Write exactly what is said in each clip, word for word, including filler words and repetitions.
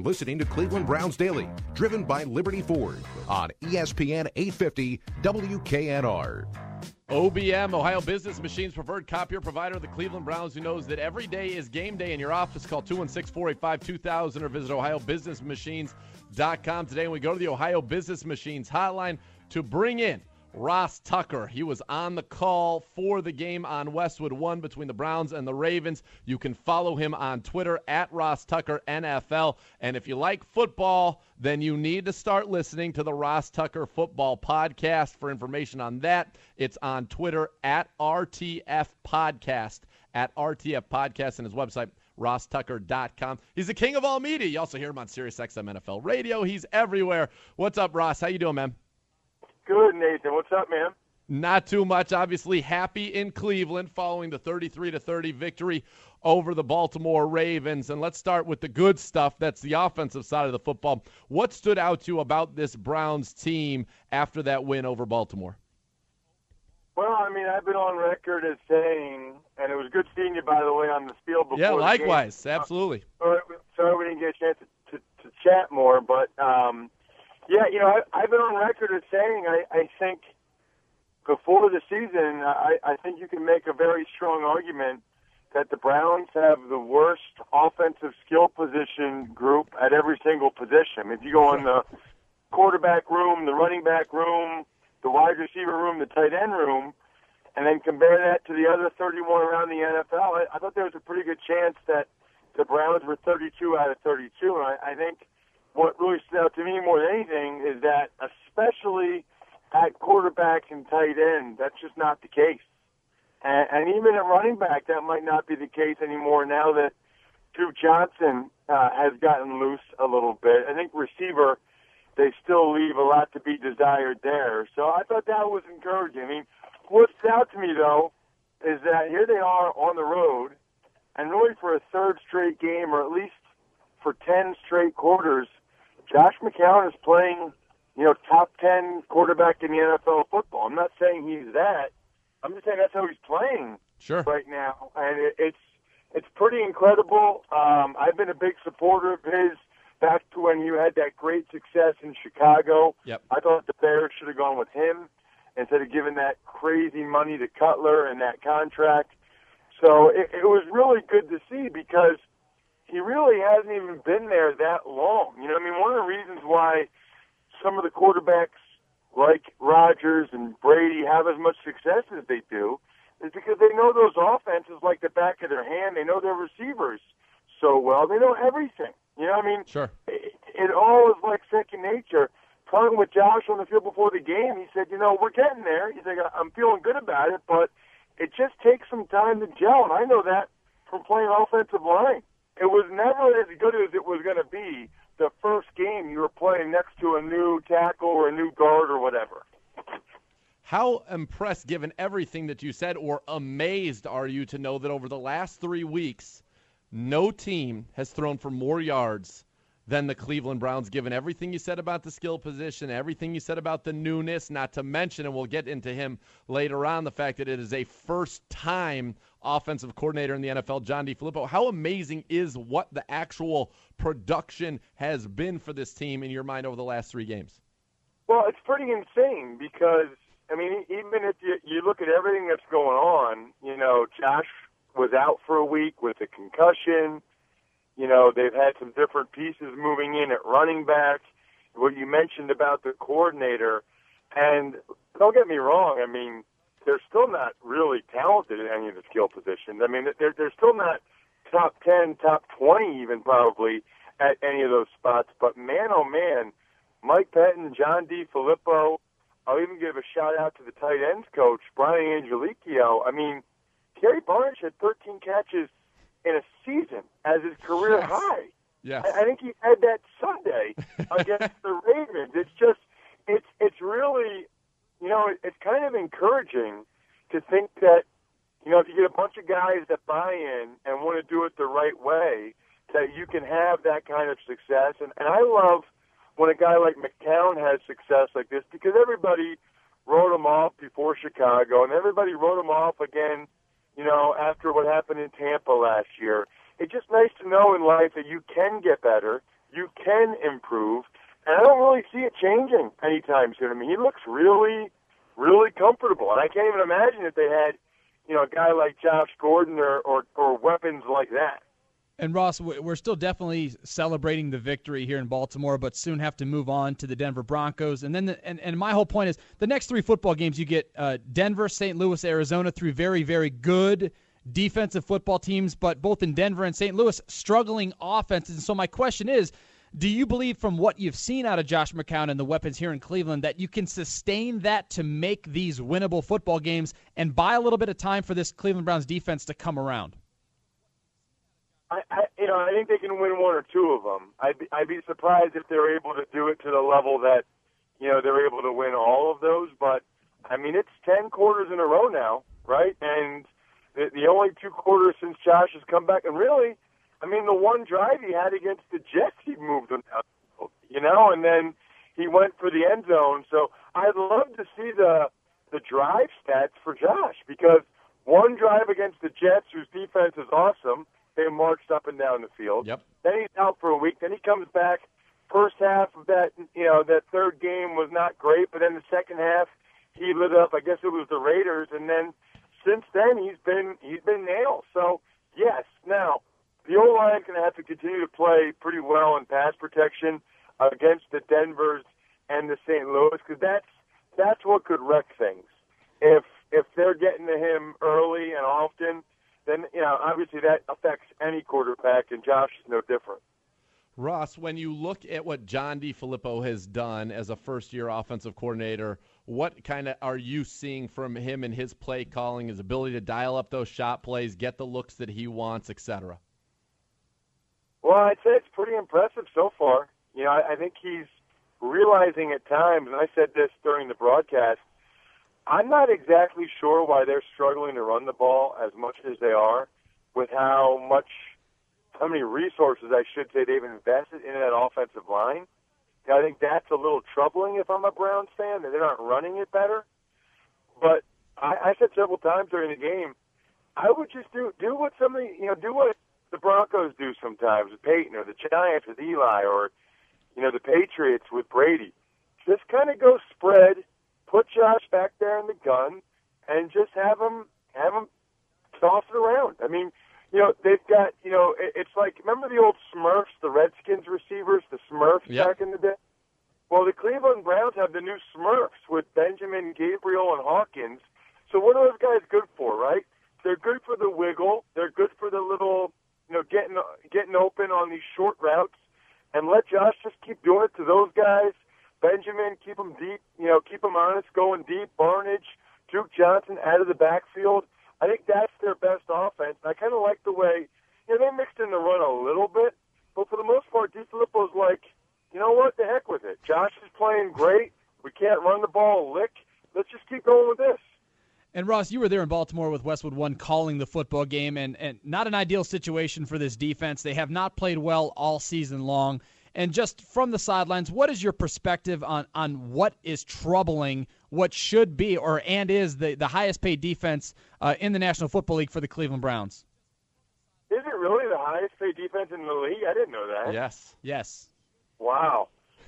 listening to Cleveland Browns Daily, driven by Liberty Ford on E S P N eight fifty W K N R. O B M, Ohio Business Machines, preferred copier provider of the Cleveland Browns, who knows that every day is game day in your office. Call two one six, four eight five, two thousand or visit ohio business machines dot com today. And we go to the Ohio Business Machines hotline to bring in Ross Tucker. He was on the call for the game on Westwood One between the Browns and the Ravens. You can follow him on Twitter at Ross Tucker N F L. And if you like football, then you need to start listening to the Ross Tucker Football Podcast. For information on that, it's on Twitter at R T F Podcast, at R T F Podcast, and his website, ross tucker dot com. He's the king of all media. You also hear him on SiriusXM N F L Radio. He's everywhere. What's up, Ross? How you doing, man? Good, Nathan. What's up, man? Not too much. Obviously happy in Cleveland following the thirty-three to thirty victory over the Baltimore Ravens. And let's start with the good stuff. That's the offensive side of the football. What stood out to you about this Browns team after that win over Baltimore? Well, I mean, I've been on record as saying, and it was good seeing you, by the way, on the field before. Yeah, the likewise. game. Absolutely. Uh, sorry we didn't get a chance to, to, to chat more, but um, yeah, you know, I, I've been on record as saying I, I think before the season, I, I think you can make a very strong argument that the Browns have the worst offensive skill position group at every single position. If you go in the quarterback room, the running back room, the wide receiver room, the tight end room, and then compare that to the other thirty-one around the N F L, I, I thought there was a pretty good chance that the Browns were thirty-two out of thirty-two. And I, I think what really stood out to me more than anything is that, especially at quarterback and tight end, that's just not the case. And, and even at running back, that might not be the case anymore now that Drew Johnson uh, has gotten loose a little bit. I think receiver, they still leave a lot to be desired there. So I thought that was encouraging. I mean, what stood out to me, though, is that here they are on the road, and really for a third straight game, or at least for ten straight quarters, Josh McCown is playing, you know, top ten quarterback in the N F L football. I'm not saying he's that. I'm just saying that's how he's playing sure. right now. And it, it's it's pretty incredible. Um, I've been a big supporter of his back to when you had that great success in Chicago. Yep. I thought the Bears should have gone with him instead of giving that crazy money to Cutler and that contract. So it, it was really good to see because he really hasn't even been there that long. You know, I mean, one of the reasons why some of the quarterbacks like Rodgers and Brady have as much success as they do is because they know those offenses like the back of their hand. They know their receivers so well. They know everything. You know what I mean? Sure. It, it all is like second nature. Talking with Josh on the field before the game, he said, you know, we're getting there. He's like, I'm feeling good about it, but it just takes some time to gel, and I know that from playing offensive line. It was never as good as it was going to be the first game you were playing next to a new tackle or a new guard or whatever. How impressed, given everything that you said, or amazed are you to know that over the last three weeks, no team has thrown for more yards than the Cleveland Browns, given everything you said about the skill position, everything you said about the newness, not to mention, and we'll get into him later on, the fact that it is a first-time offensive coordinator in the N F L, John DeFilippo. How amazing is what the actual production has been for this team in your mind over the last three games? Well, it's pretty insane because, I mean, even if you, you look at everything that's going on, you know, Josh was out for a week with a concussion. You know, they've had some different pieces moving in at running back, what you mentioned about the coordinator. And don't get me wrong, I mean, they're still not really talented in any of the skill positions. I mean, they're, they're still not top ten, top twenty even probably at any of those spots. But, man, oh, man, Mike Pettin, John DeFilippo, I'll even give a shout-out to the tight ends coach, Brian Angelicchio. I mean, Gary Barnidge had thirteen catches in a season as his career yes. high. Yes. I, I think he had that Sunday against the Ravens. It's just, it's it's really, you know, it, it's kind of encouraging to think that, you know, if you get a bunch of guys that buy in and want to do it the right way, that you can have that kind of success. And, and I love when a guy like McCown has success like this because everybody wrote him off before Chicago and everybody wrote him off again, you know, after what happened in Tampa last year. It's just nice to know in life that you can get better, you can improve. And I don't really see it changing anytime soon. I mean, he looks really, really comfortable. And I can't even imagine if they had, you know, a guy like Josh Gordon or, or, or weapons like that. And, Ross, we're still definitely celebrating the victory here in Baltimore, but soon have to move on to the Denver Broncos. And then, the, and, and my whole point is the next three football games, you get uh, Denver, Saint Louis, Arizona, three very, very good defensive football teams, but both in Denver and Saint Louis, struggling offenses. And so my question is, do you believe from what you've seen out of Josh McCown and the weapons here in Cleveland that you can sustain that to make these winnable football games and buy a little bit of time for this Cleveland Browns defense to come around? I, I you know, I think they can win one or two of them. I'd be, I'd be surprised if they're able to do it to the level that, you know, they're able to win all of those. But, I mean, it's ten quarters in a row now, right? And the, the only two quarters since Josh has come back, and really, I mean, the one drive he had against the Jets, he moved them down, you know, and then he went for the end zone. So I'd love to see the the drive stats for Josh, because one drive against the Jets, whose defense is awesome, they marched up and down the field. Yep. Then he's out for a week. Then he comes back. First half of that, you know, that third game was not great, but then the second half he lit up. I guess it was the Raiders, and then since then he's been he's been nailed. So yes, now. The O-line is going to have to continue to play pretty well in pass protection against the Denvers and the Saint Louis, because that's that's what could wreck things. If if they're getting to him early and often, then you know obviously that affects any quarterback, and Josh is no different. Ross, when you look at what John DeFilippo has done as a first-year offensive coordinator, what kind of are you seeing from him in his play calling, his ability to dial up those shot plays, get the looks that he wants, et cetera? Well, I'd say it's pretty impressive so far. You know, I, I think he's realizing at times, and I said this during the broadcast, I'm not exactly sure why they're struggling to run the ball as much as they are, with how much, how many resources, I should say, they've invested in that offensive line. And I think that's a little troubling if I'm a Browns fan, that they're not running it better. But I, I said several times during the game, I would just do do what somebody, you know, do what the Broncos do sometimes with Peyton, or the Giants with Eli, or, you know, the Patriots with Brady. Just kind of go spread, put Josh back there in the gun, and just have him, have him toss it around. I mean, you know, they've got, you know, it, it's like, remember the old Smurfs, the Redskins receivers, the Smurfs Yep. back in the day? Well, the Cleveland Browns have the new Smurfs with Benjamin, Gabriel, and Hawkins. So what are those guys good for, right? They're good for the wiggle. They're good for the little, you know, getting getting open on these short routes, and let Josh just keep doing it to those guys. Benjamin, keep him deep, you know, keep him honest, going deep. Barnage, Duke Johnson out of the backfield. I think that's their best offense. And I kind of like the way, you know, they mixed in the run a little bit, but for the most part, DeFilippo's like, you know what, the heck with it. Josh is playing great. We can't run the ball a lick. Let's just keep going with this. And, Ross, you were there in Baltimore with Westwood One calling the football game, and, and not an ideal situation for this defense. They have not played well all season long. And just from the sidelines, what is your perspective on, on what is troubling what should be or and is the, the highest-paid defense uh, in the National Football League for the Cleveland Browns? Is it really the highest-paid defense in the league? I didn't know that. Yes. Yes. Wow.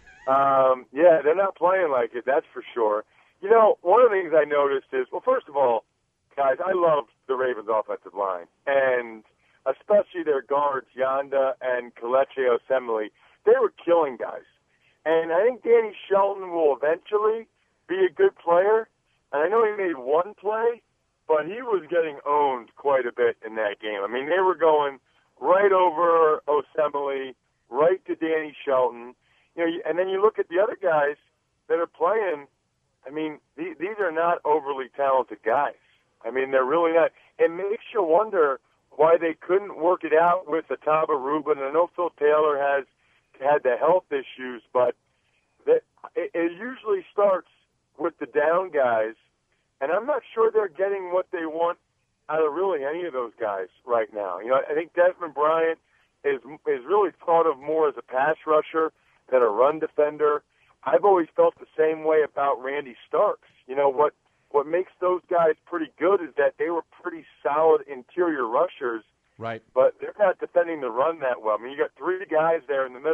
Um, yeah, they're not playing like it, that's for sure. You know, one of the things I noticed is, well, first of all, guys, I love the Ravens' offensive line, and especially their guards, Yanda and Kelechi Osemele. They were killing guys. And I think Danny Shelton will eventually be a good player. And I know he made one play, but he was getting owned quite a bit in that game. I mean, they were going right over Osemele, right to Danny Shelton. You know, and then you look at the other guys that are playing. I mean, these, these are not overly talented guys. I mean, they're really not. It makes you wonder why they couldn't work it out with the Taba Rubin. I know Phil Taylor has had the health issues, but that, it, it usually starts with the down guys, and I'm not sure they're getting what they want out of really any of those guys right now. You know, I think Desmond Bryant is is really thought of more as a pass rusher than a run defender. I've always felt the same way about Randy Starks. You know, what what makes those guys pretty good is that they were pretty solid interior rushers, Right. but they're not defending the run that well. I mean, you got three guys there in the middle, and,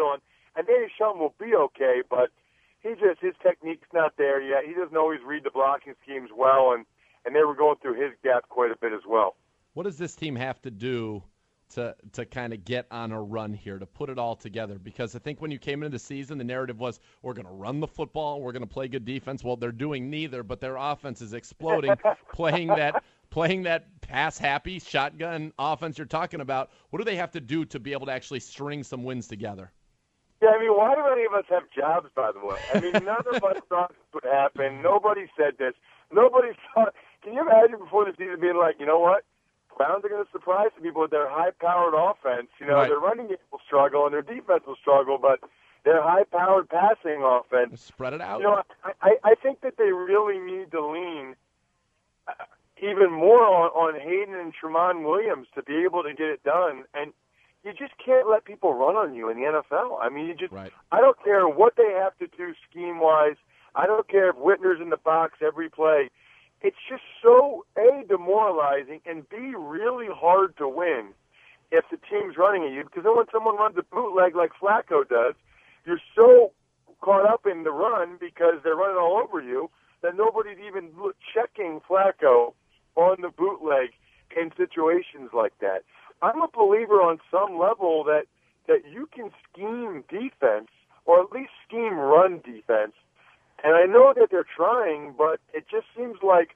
And Danny Shelton will be okay, but he just his technique's not there yet. He doesn't always read the blocking schemes well, and, and they were going through his gap quite a bit as well. What does this team have to do to to kind of get on a run here, to put it all together? Because I think when you came into the season, the narrative was we're going to run the football, we're going to play good defense. Well, they're doing neither, but their offense is exploding, playing that playing that pass-happy shotgun offense you're talking about. What do they have to do to be able to actually string some wins together? Yeah, I mean, why do any of us have jobs, by the way? I mean, none of us thought this would happen. Nobody said this. Nobody thought. Can you imagine before the season being like, you know what? Browns are going to surprise some people with their high-powered offense. You know, Right. their running game will struggle and their defense will struggle, but their high-powered passing offense. Spread it out. You know, I, I, I think that they really need to lean uh, even more on, on Hayden and Tramon Williams to be able to get it done. And you just can't let people run on you in the N F L. I mean, you just. Right. I don't care what they have to do scheme-wise. I don't care if Whitner's in the box every play. It's just so, A, demoralizing, and B, really hard to win if the team's running at you. Because then when someone runs a bootleg like Flacco does, you're so caught up in the run because they're running all over you that nobody's even checking Flacco on the bootleg in situations like that. I'm a believer on some level that, that you can scheme defense, or at least scheme run defense. And I know that they're trying, but it just seems like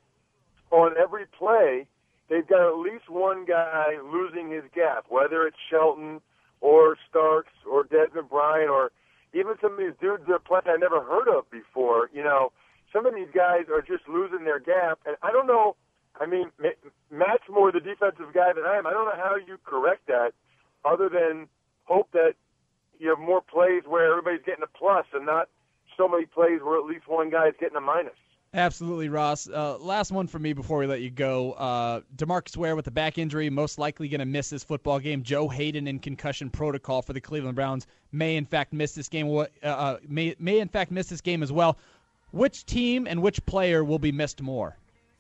on every play, they've got at least one guy losing his gap, whether it's Shelton or Starks or Desmond Bryant or even some of these dudes that play I never heard of before. You know, some of these guys are just losing their gap. And I don't know, I mean, Matt's more the defensive guy than I am. I don't know how you correct that other than hope that you have more plays where everybody's getting a plus and not so many plays where at least one guy is getting a minus. Absolutely, Ross. Uh, last one for me before we let you go. Uh, DeMarcus Ware with a back injury, most likely going to miss this football game. Joe Hayden in concussion protocol for the Cleveland Browns may in fact miss this game. Uh, may may in fact miss this game as well. Which team and which player will be missed more?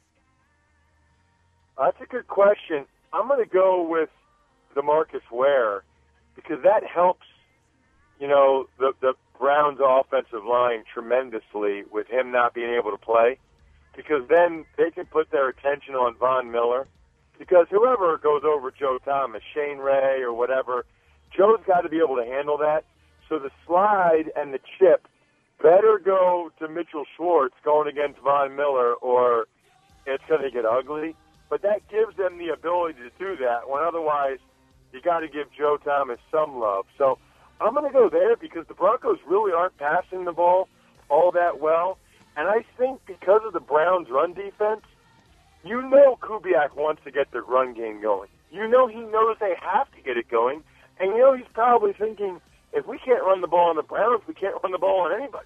That's a good question. I'm going to go with DeMarcus Ware because that helps, you know, the the Browns' offensive line tremendously with him not being able to play, because then they can put their attention on Von Miller, because whoever goes over Joe Thomas, Shane Ray or whatever, Joe's got to be able to handle that. So the slide and the chip better go to Mitchell Schwartz going against Von Miller, or it's going to get ugly. But that gives them the ability to do that, when otherwise you got to give Joe Thomas some love. So I'm going to go there because the Broncos really aren't passing the ball all that well. And I think because of the Browns' run defense, you know Kubiak wants to get the run game going. You know he knows they have to get it going. And you know he's probably thinking, if we can't run the ball on the Browns, we can't run the ball on anybody.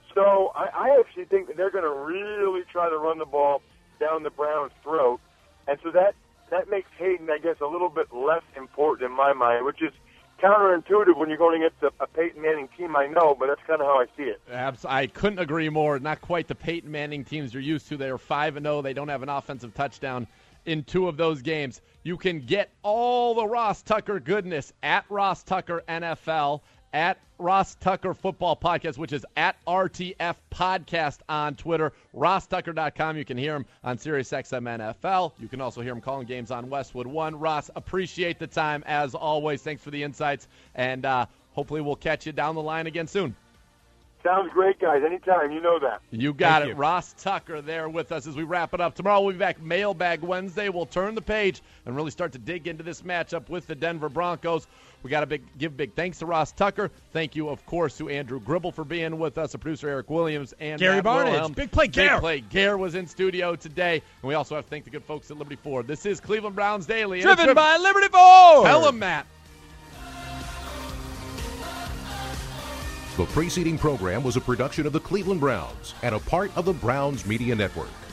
So I, I actually think that they're going to really try to run the ball down the Browns' throat. And so that, that makes Hayden, I guess, a little bit less important in my mind, which is counterintuitive when you're going against a, a Peyton Manning team, I know, but that's kind of how I see it. I couldn't agree more. Not quite the Peyton Manning teams you're used to. They are five and oh. They don't have an offensive touchdown in two of those games. You can get all the Ross Tucker goodness at Ross Tucker N F L, at Ross Tucker Football Podcast, which is at R T F Podcast on Twitter, ross tucker dot com. You can hear him on SiriusXM N F L. You can also hear him calling games on Westwood One. Ross, appreciate the time as always. Thanks for the insights, and uh, hopefully we'll catch you down the line again soon. Sounds great, guys. Anytime. You know that. You got Thank it. you. Ross Tucker there with us as we wrap it up. Tomorrow we'll be back Mailbag Wednesday. We'll turn the page and really start to dig into this matchup with the Denver Broncos. We got to big, give big thanks to Ross Tucker. Thank you, of course, to Andrew Gribble for being with us, a producer Eric Williams, and Gary Matt Barnage. Wilhelm. Big play, Gare. Big play. Gare was in studio today. And we also have to thank the good folks at Liberty Ford. This is Cleveland Browns Daily. Driven Driven by Liberty Ford. Tell them, Matt. The preceding program was a production of the Cleveland Browns and a part of the Browns Media Network.